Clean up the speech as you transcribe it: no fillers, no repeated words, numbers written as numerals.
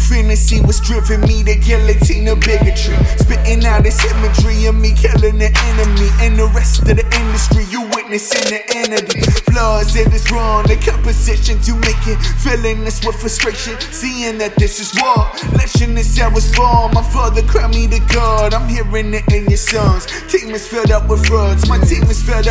finna see what's driven me to guillotine of bigotry. Spitting out this imagery of me killing the enemy. And the rest of the industry, you witnessing the entity. Flaws, it is wrong, the composition to make it. Filling this with frustration, seeing that this is war. Legend is how it's born, my father crowned me to God. I'm hearing it in your songs. Team is filled up with frauds, my team is filled up